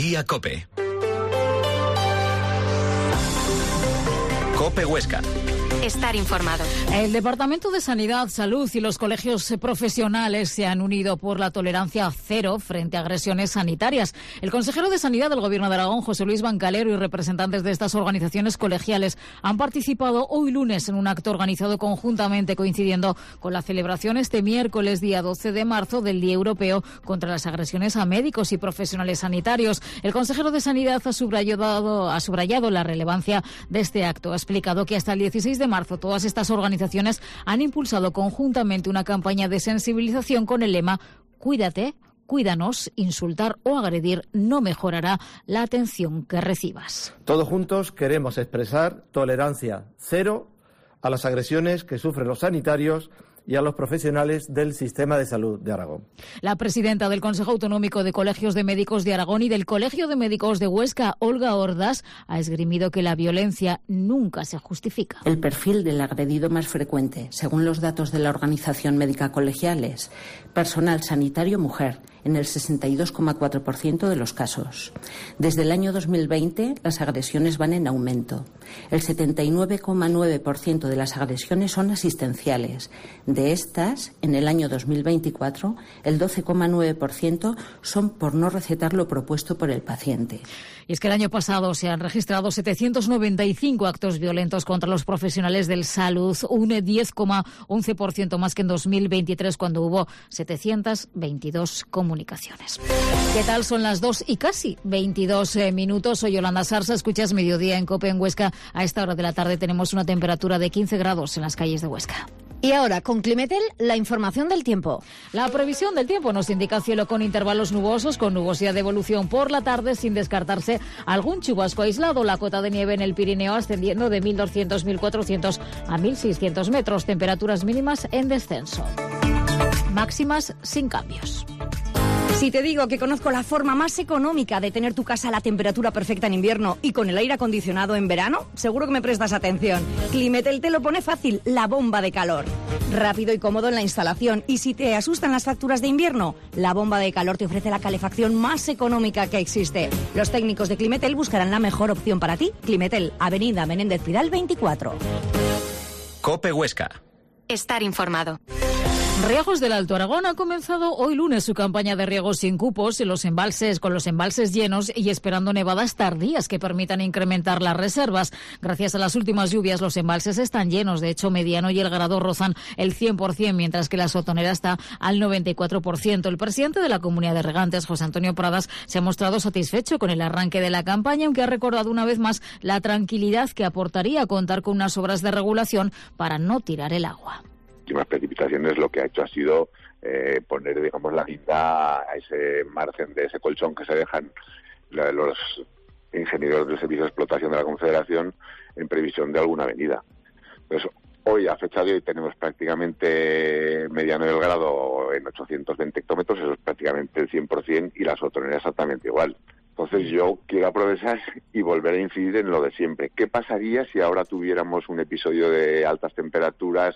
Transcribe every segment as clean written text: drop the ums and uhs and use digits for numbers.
Día COPE. COPE Huesca. Estar informado. El Departamento de Sanidad, Salud y los colegios profesionales se han unido por la tolerancia cero frente a agresiones sanitarias. El consejero de Sanidad del Gobierno de Aragón, José Luis Bancalero, y representantes de estas organizaciones colegiales han participado hoy lunes en un acto organizado conjuntamente, coincidiendo con la celebración este miércoles, día 12 de marzo, del Día Europeo contra las agresiones a médicos y profesionales sanitarios. El consejero de Sanidad ha subrayado la relevancia de este acto. Ha explicado que hasta el 16 de marzo todas estas organizaciones han impulsado conjuntamente una campaña de sensibilización con el lema "Cuídate, cuídanos, insultar o agredir no mejorará la atención que recibas". Todos juntos queremos expresar tolerancia cero a las agresiones que sufren los sanitarios y a los profesionales del sistema de salud de Aragón. La presidenta del Consejo Autonómico de Colegios de Médicos de Aragón y del Colegio de Médicos de Huesca, Olga Ordaz, ha esgrimido que la violencia nunca se justifica. El perfil del agredido más frecuente, según los datos de la Organización Médica Colegial, es personal sanitario mujer, en el 62,4% de los casos. Desde el año 2020, las agresiones van en aumento. El 79,9% de las agresiones son asistenciales. De estas, en el año 2024, el 12,9% son por no recetar lo propuesto por el paciente. Y es que el año pasado se han registrado 795 actos violentos contra los profesionales de salud, un 10,11% más que en 2023, cuando hubo 722 comunicaciones. ¿Qué tal? Son las 2 y casi 22 minutos. Soy Yolanda Sarsa, escuchas Mediodía en COPE en Huesca. A esta hora de la tarde tenemos una temperatura de 15 grados en las calles de Huesca. Y ahora, con Climetel, la información del tiempo. La previsión del tiempo nos indica cielo con intervalos nubosos, con nubosidad de evolución por la tarde, sin descartarse algún chubasco aislado. La cota de nieve en el Pirineo ascendiendo de 1.200, 1.400 a 1.600 metros. Temperaturas mínimas en descenso. Máximas sin cambios. Si te digo que conozco la forma más económica de tener tu casa a la temperatura perfecta en invierno y con el aire acondicionado en verano, seguro que me prestas atención. Climetel te lo pone fácil, la bomba de calor. Rápido y cómodo en la instalación. Y si te asustan las facturas de invierno, la bomba de calor te ofrece la calefacción más económica que existe. Los técnicos de Climetel buscarán la mejor opción para ti. Climetel, Avenida Menéndez Pidal 24. COPE Huesca. Estar informado. Riegos del Alto Aragón ha comenzado hoy lunes su campaña de riegos sin cupos en los embalses, con los embalses llenos y esperando nevadas tardías que permitan incrementar las reservas. Gracias a las últimas lluvias, los embalses están llenos. De hecho, Mediano y El Grado rozan el 100%, mientras que la Sotonera está al 94%. El presidente de la Comunidad de Regantes, José Antonio Pradas, se ha mostrado satisfecho con el arranque de la campaña, aunque ha recordado una vez más la tranquilidad que aportaría contar con unas obras de regulación para no tirar el agua. Las precipitaciones lo que ha hecho ha sido poner, digamos, la guinda a ese margen de ese colchón que se dejan los ingenieros del Servicio de Explotación de la Confederación en previsión de alguna avenida. Entonces, hoy, a fecha de hoy, tenemos prácticamente Mediano del Grado en 820 hectómetros, eso es prácticamente el 100%, y la Sotonera exactamente igual. Entonces yo quiero aprovechar y volver a incidir en lo de siempre. ¿Qué pasaría si ahora tuviéramos un episodio de altas temperaturas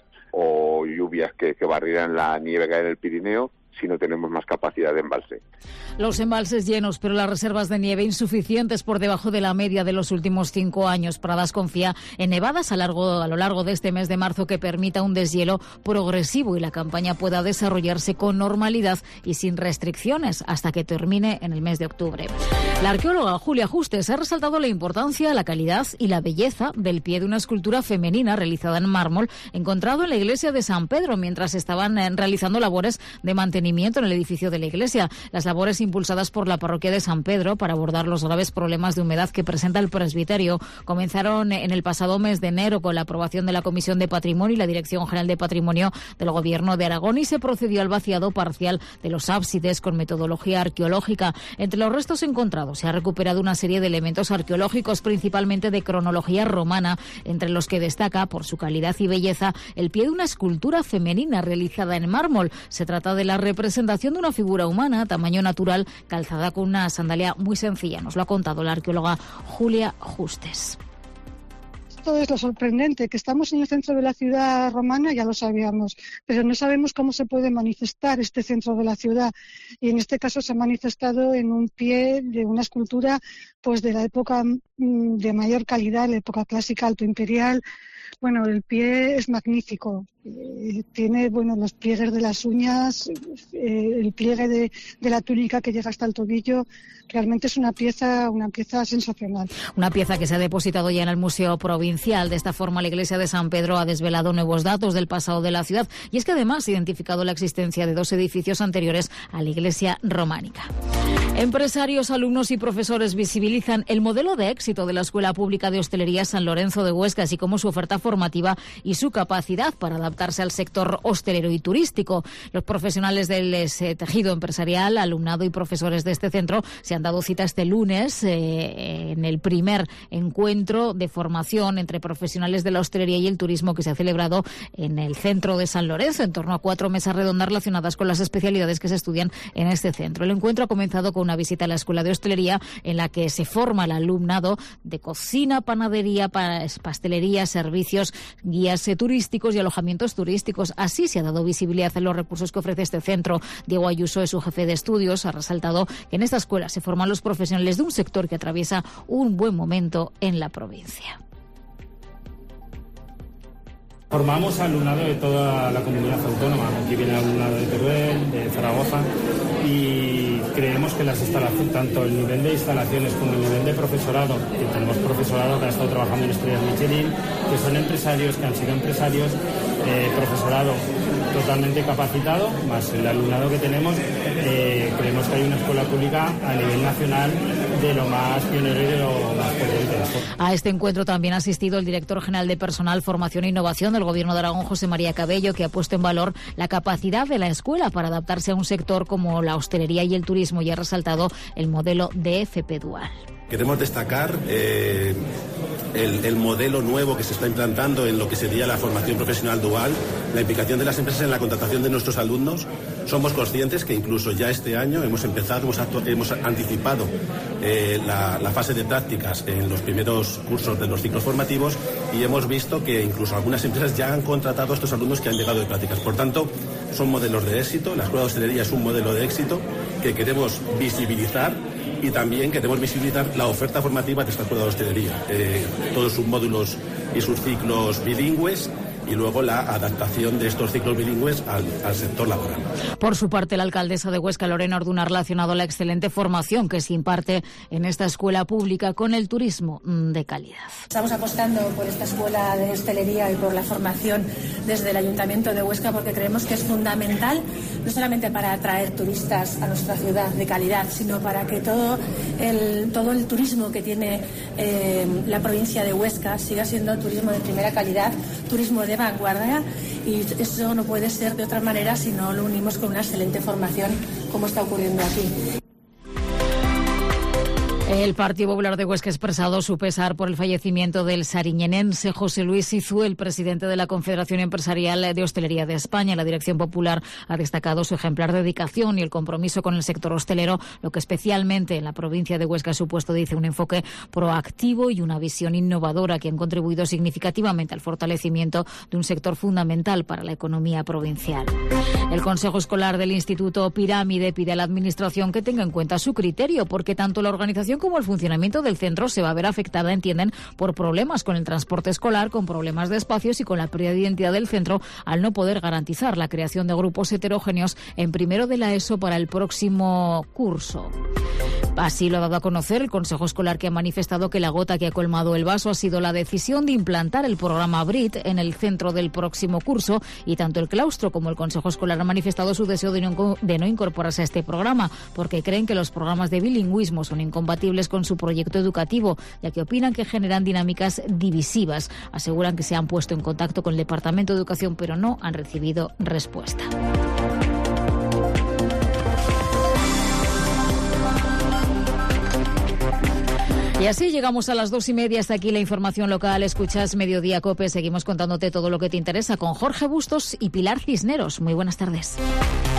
o lluvias que barrieran la nieve que hay en el Pirineo si no tenemos más capacidad de embalse? Los embalses llenos, pero las reservas de nieve insuficientes por debajo de la media de los últimos 5 años. Pradas confía en nevadas a lo largo de este mes de marzo que permita un deshielo progresivo y la campaña pueda desarrollarse con normalidad y sin restricciones hasta que termine en el mes de octubre. La arqueóloga Julia Justes ha resaltado la importancia, la calidad y la belleza del pie de una escultura femenina realizada en mármol encontrado en la iglesia de San Pedro mientras estaban realizando labores de mantenimiento en el edificio de la iglesia. Las labores impulsadas por la parroquia de San Pedro para abordar los graves problemas de humedad que presenta el presbiterio comenzaron en el pasado mes de enero con la aprobación de la Comisión de Patrimonio y la Dirección General de Patrimonio del Gobierno de Aragón y se procedió al vaciado parcial de los ábsides con metodología arqueológica. Entre los restos encontrados se ha recuperado una serie de elementos arqueológicos, principalmente de cronología romana, entre los que destaca, por su calidad y belleza, el pie de una escultura femenina realizada en mármol. Se trata de la representación de una figura humana, tamaño natural, calzada con una sandalia muy sencilla. Nos lo ha contado la arqueóloga Julia Justes. esto es lo sorprendente, que estamos en el centro de la ciudad romana, ya lo sabíamos, pero no sabemos cómo se puede manifestar este centro de la ciudad. Y en este caso se ha manifestado en un pie de una escultura pues de la época de mayor calidad, la época clásica alto imperial. Bueno, el pie es magnífico. Tiene, los pliegues de las uñas, el pliegue de la túnica que llega hasta el tobillo. Realmente es una pieza sensacional. Una pieza que se ha depositado ya en el Museo Provincial. De esta forma, la Iglesia de San Pedro ha desvelado nuevos datos del pasado de la ciudad. Y es que además ha identificado la existencia de 2 edificios anteriores a la iglesia románica. Empresarios, alumnos y profesores visibilizan el modelo de éxito de la Escuela Pública de Hostelería San Lorenzo de Huesca, así como su oferta formativa y su capacidad para adaptarse al sector hostelero y turístico. Los profesionales del tejido empresarial, alumnado y profesores de este centro se han dado cita este lunes en el primer encuentro de formación entre profesionales de la hostelería y el turismo que se ha celebrado en el centro de San Lorenzo, en torno a 4 mesas redondas relacionadas con las especialidades que se estudian en este centro. El encuentro ha comenzado con una visita a la Escuela de Hostelería en la que se forma el alumnado de cocina, panadería, pastelería, servicios, guías turísticos y alojamientos turísticos. Así se ha dado visibilidad a los recursos que ofrece este centro. Diego Ayuso es su jefe de estudios. Ha resaltado que en esta escuela se forman los profesionales de un sector que atraviesa un buen momento en la provincia. Formamos alumnado de toda la comunidad autónoma. Aquí viene alumnado de Teruel, de Zaragoza, y creemos que las instalaciones, tanto el nivel de instalaciones como el nivel de profesorado, que tenemos profesorado que ha estado trabajando en Estrellas Michelin, que son empresarios, que han sido empresarios, profesorado totalmente capacitado, más el alumnado que tenemos, creemos que hay una escuela pública a nivel nacional de lo más pionero y de lo más potente. A este encuentro también ha asistido el director general de Personal, Formación e Innovación del Gobierno de Aragón, José María Cabello, que ha puesto en valor la capacidad de la escuela para adaptarse a un sector como la hostelería y el turismo, y ha resaltado el modelo de FP Dual. Queremos destacar el modelo nuevo que se está implantando en lo que sería la formación profesional dual, la implicación de las empresas en la contratación de nuestros alumnos. Somos conscientes que incluso ya este año hemos anticipado la fase de prácticas en los primeros cursos de los ciclos formativos, y hemos visto que incluso algunas empresas ya han contratado a estos alumnos que han llegado de prácticas. Por tanto, son modelos de éxito. La Escuela de Hostelería es un modelo de éxito que queremos visibilizar, y también queremos visibilizar la oferta formativa de esta Escuela de Hostelería, todos sus módulos y sus ciclos bilingües, y luego la adaptación de estos ciclos bilingües al sector laboral. Por su parte, la alcaldesa de Huesca, Lorena Orduna, ha relacionado la excelente formación que se imparte en esta escuela pública con el turismo de calidad. Estamos apostando por esta escuela de hostelería y por la formación desde el Ayuntamiento de Huesca, porque creemos que es fundamental, no solamente para atraer turistas a nuestra ciudad de calidad, sino para que todo el turismo que tiene la provincia de Huesca siga siendo turismo de primera calidad, turismo de vanguardia, y eso no puede ser de otra manera si no lo unimos con una excelente formación, como está ocurriendo aquí. El Partido Popular de Huesca ha expresado su pesar por el fallecimiento del sariñenense José Luis Izú, el presidente de la Confederación Empresarial de Hostelería de España. La Dirección Popular ha destacado su ejemplar dedicación y el compromiso con el sector hostelero, lo que especialmente en la provincia de Huesca ha supuesto, dice, un enfoque proactivo y una visión innovadora que han contribuido significativamente al fortalecimiento de un sector fundamental para la economía provincial. El Consejo Escolar del Instituto Pirámide pide a la Administración que tenga en cuenta su criterio, porque tanto la organización como el funcionamiento del centro se va a ver afectada, entienden, por problemas con el transporte escolar, con problemas de espacios y con la pérdida de identidad del centro al no poder garantizar la creación de grupos heterogéneos en primero de la ESO para el próximo curso. Así lo ha dado a conocer el Consejo Escolar, que ha manifestado que la gota que ha colmado el vaso ha sido la decisión de implantar el programa BRIT en el centro del próximo curso, y tanto el claustro como el Consejo Escolar han manifestado su deseo de no incorporarse a este programa, porque creen que los programas de bilingüismo son incompatibles con su proyecto educativo, ya que opinan que generan dinámicas divisivas. Aseguran que se han puesto en contacto con el Departamento de Educación, pero no han recibido respuesta. Y así llegamos a las 2:30. Hasta aquí la información local. Escuchas Mediodía COPE. Seguimos contándote todo lo que te interesa con Jorge Bustos y Pilar Cisneros. Muy buenas tardes.